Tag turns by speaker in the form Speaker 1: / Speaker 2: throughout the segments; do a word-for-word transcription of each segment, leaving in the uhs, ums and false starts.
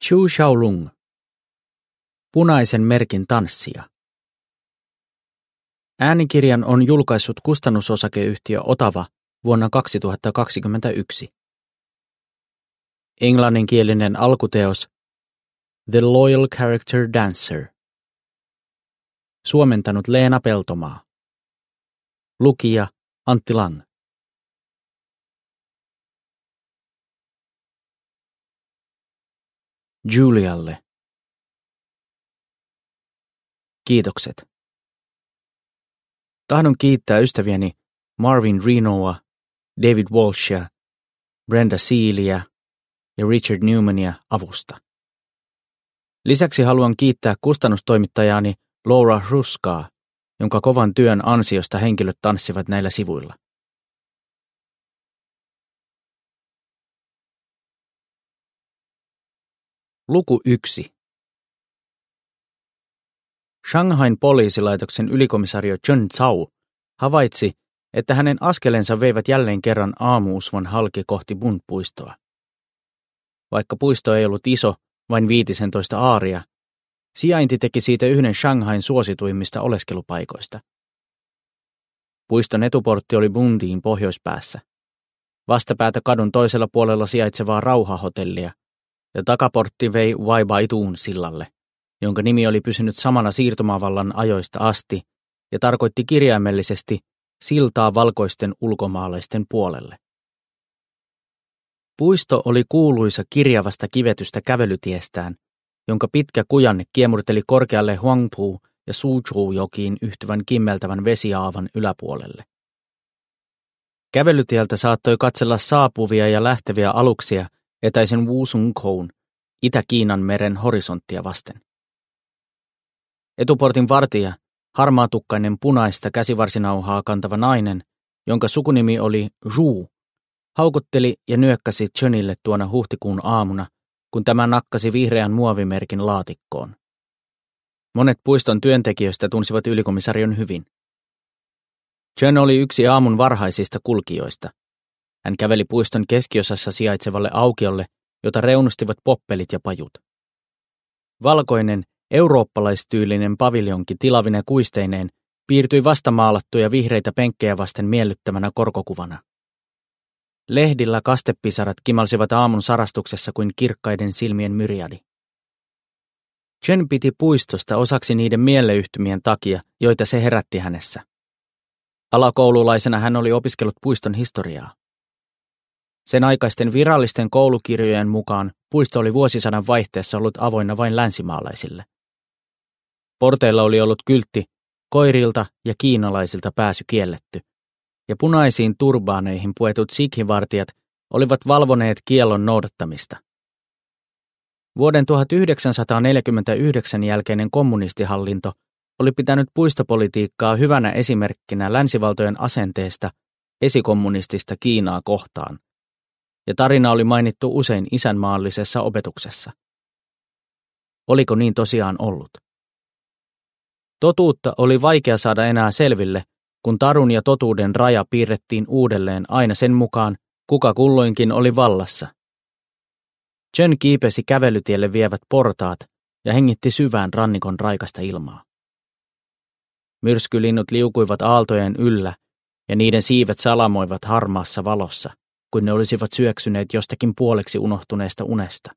Speaker 1: Zhu Xiaolong. Punaisen merkin tanssija. Äänikirjan on julkaissut kustannusosakeyhtiö Otava vuonna kaksituhattakaksikymmentäyksi. Englanninkielinen alkuteos The Loyal Character Dancer. Suomentanut Leena Peltomaa. Lukija Antti Lang. Julialle. Kiitokset. Tahdon kiittää ystäviäni Marvin Renoa, David Walshia, Brenda Sealeä ja Richard Newmania avusta. Lisäksi haluan kiittää kustannustoimittajaani Laura Hruskaa, jonka kovan työn ansiosta henkilöt tanssivat näillä sivuilla. Luku yksi. Shanghain poliisilaitoksen ylikomisario Chen Zhao havaitsi, että hänen askelensa veivät jälleen kerran aamuusvan halki kohti Bund-puistoa. Vaikka puisto ei ollut iso, vain viitisentoista aaria, sijainti teki siitä yhden Shanghain suosituimmista oleskelupaikoista. Puiston etuportti oli Bundin pohjoispäässä. Vastapäätä kadun toisella puolella sijaitsevaa rauhahotellia, ja takaportti vei Waibaituun sillalle, jonka nimi oli pysynyt samana siirtomaavallan ajoista asti ja tarkoitti kirjaimellisesti siltaa valkoisten ulkomaalaisten puolelle. Puisto oli kuuluisa kirjavasta kivetystä kävelytiestään, jonka pitkä kujanne kiemurteli korkealle Huangpu ja Suzhou-jokiin yhtyvän kimmeltävän vesiaavan yläpuolelle. Kävelytieltä saattoi katsella saapuvia ja lähteviä aluksia etäisen Wuzhongkoun, Itä-Kiinan meren horisonttia vasten. Etuportin vartija, harmaatukkainen punaista käsivarsinauhaa kantava nainen, jonka sukunimi oli Zhu, haukutteli ja nyökkäsi Chenille tuona huhtikuun aamuna, kun tämä nakkasi vihreän muovimerkin laatikkoon. Monet puiston työntekijöistä tunsivat ylikomisarion hyvin. Chen oli yksi aamun varhaisista kulkijoista. Hän käveli puiston keskiosassa sijaitsevalle aukiolle, jota reunustivat poppelit ja pajut. Valkoinen, eurooppalaistyylinen paviljonki tilavine kuisteineen piirtyi vastamaalattuja vihreitä penkkejä vasten miellyttävänä korkokuvana. Lehdillä kastepisarat kimalsivat aamun sarastuksessa kuin kirkkaiden silmien myriadi. Chen piti puistosta osaksi niiden mieleyhtymien takia, joita se herätti hänessä. Alakoululaisena hän oli opiskellut puiston historiaa. Sen aikaisten virallisten koulukirjojen mukaan puisto oli vuosisadan vaihteessa ollut avoinna vain länsimaalaisille. Porteilla oli ollut kyltti, koirilta ja kiinalaisilta pääsy kielletty, ja punaisiin turbaaneihin puetut sikhivartijat olivat valvoneet kiellon noudattamista. Vuoden tuhatyhdeksänsataaneljäkymmentäyhdeksän jälkeinen kommunistihallinto oli pitänyt puistopolitiikkaa hyvänä esimerkkinä länsivaltojen asenteesta esikommunistista Kiinaa kohtaan, ja tarina oli mainittu usein isänmaallisessa opetuksessa. Oliko niin tosiaan ollut? Totuutta oli vaikea saada enää selville, kun tarun ja totuuden raja piirrettiin uudelleen aina sen mukaan, kuka kulloinkin oli vallassa. Chen kiipesi kävelytielle vievät portaat ja hengitti syvään rannikon raikasta ilmaa. Myrskylinnut liukuivat aaltojen yllä, ja niiden siivet salamoivat harmaassa valossa, kuin ne olisivat syöksyneet jostakin puoleksi unohtuneesta unesta.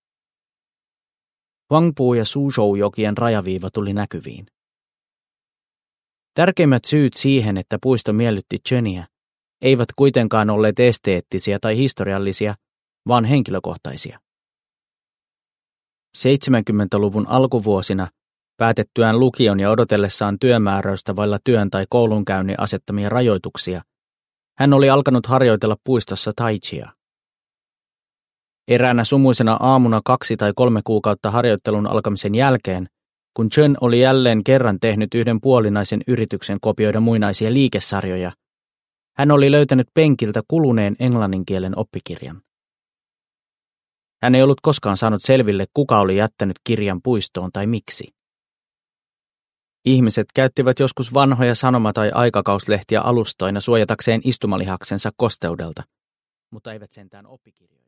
Speaker 1: Huangpu ja Suzhou-jokien rajaviiva tuli näkyviin. Tärkeimmät syyt siihen, että puisto miellytti Cheniä, eivät kuitenkaan olleet esteettisiä tai historiallisia, vaan henkilökohtaisia. seitsemänkymmentäluvun alkuvuosina, päätettyään lukion ja odotellessaan työmääräystä vailla työn tai koulunkäynnin asettamia rajoituksia, hän oli alkanut harjoitella puistossa tai chia. Eräänä sumuisena aamuna kaksi tai kolme kuukautta harjoittelun alkamisen jälkeen, kun Chen oli jälleen kerran tehnyt yhden puolinaisen yrityksen kopioida muinaisia liikesarjoja, hän oli löytänyt penkiltä kuluneen englannin kielen oppikirjan. Hän ei ollut koskaan saanut selville, kuka oli jättänyt kirjan puistoon tai miksi. Ihmiset käyttivät joskus vanhoja sanoma- tai aikakauslehtiä alustoina suojatakseen istumalihaksensa kosteudelta, mutta eivät sentään oppikirjoja.